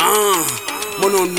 Mon nom.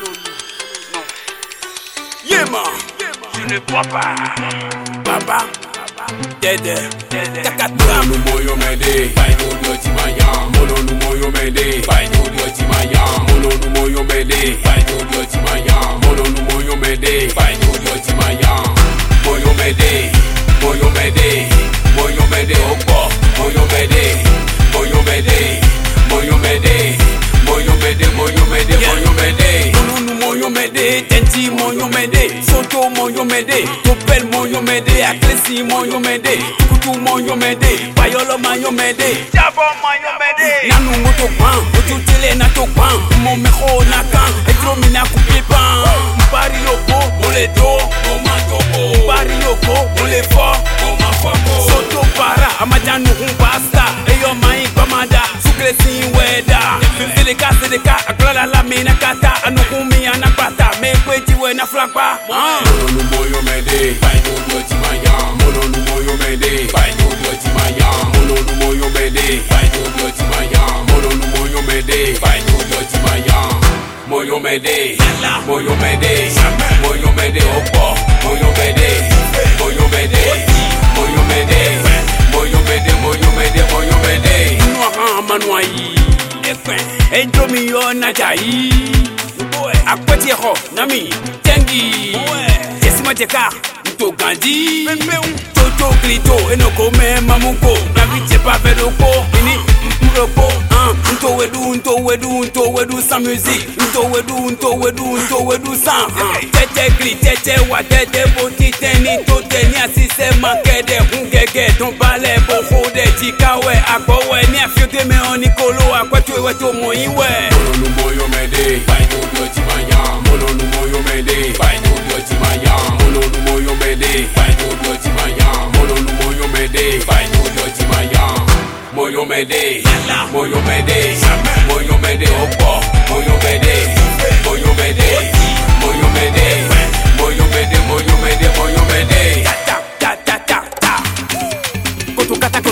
Yeah, man. Je ne bois pas. Baba. Dede. Kakatra. Mono moyo mende. Baino dioti mayam. Mono moyo mende. Baino dioti mayam. Mono moyo mende. Baino dioti mayam. Mono moyo mende. Baino dioti mayam. Moyo mende. Moyo mende. Moyo mende opo. Moyo mende. Moyo mende. Moyo mende. Moyo mende. Moyo mende. Moyo mende. Moyo mende, Tenti moyo mende, Soto moyo mende, Topel moyo mende, Aklesi moyo mende, Tukutu moyo mende, Payolo moyo mende, Jabo moyo mende. Nanu moto pan, moto tele na to pan, mon mejo na kan, etromi na coupe pan. Mpari yoko, on le do, on ma topo. Mpari yoko, on le fo, on ma foko. Soto para, amadanu humbasta, eyo mai pamada, suklesi weda. C'est des cas, aklala la mina kata, anukumi anapata, mekweji we na flakpa. Mono moyo mende, baino dioti mayam. Mono moyo mende, baino dioti mayam. Mono moyo mende, baino dioti mayam. Mono moyo mende, baino dioti mayam. Moyo mende, moyo mende, moyo mende opo, moyo mende, moyo mende, moyo mende, moyo mende, moyo mende, moyo mende. Noa manuai. Enjomi yo na jai akwati ho nami tengi Yesima teka Nto gandi Toto klito enoko me mamuko Naviche pa vedoko Ini mropo Nto wedu sans musique Nto wedu sans Tete gli tete wa tete boti teni to teni asise makede hungege Ton balai boho de jikawe akbowe Ni afyote me onikolo akwati weto moiwe Mono moyo mende, baino dioti mayam. Mono moyo mende, baino dioti mayam. Mono moyo mende, baino dioti mayam. Mono moyo mende, baino dioti mayam. Moyo mende, moyo mende, moyo mende opo, moyo mende, moyo mende, moyo mende, moyo mende, moyo mende, moyo mende. Ta. Kotukata.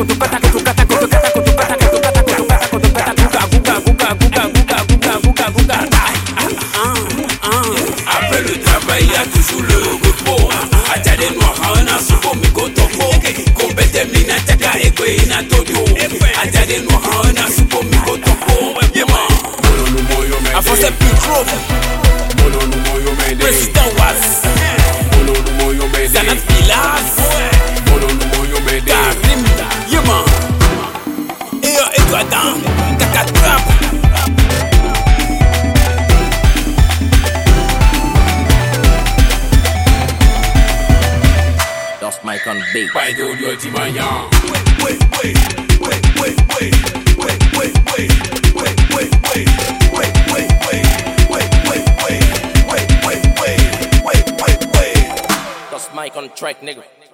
Après le travail, il y a toujours le repos. Atade noir, on a souvent mis kotopo. Kombete mina taka ekwe ina todo. Atade noir, on a souvent mis kotopo. Mono moyo mende. Avant c'est plus gros. Mono moyo mende. Président Was. Mono moyo mende. Zanat Pilas. Mono moyo mende. Karim. Yema. Eyo Edouard. Kakatrap. Lost Mike on beat. Baino dioti mayam. Lost Mike on track, nigga.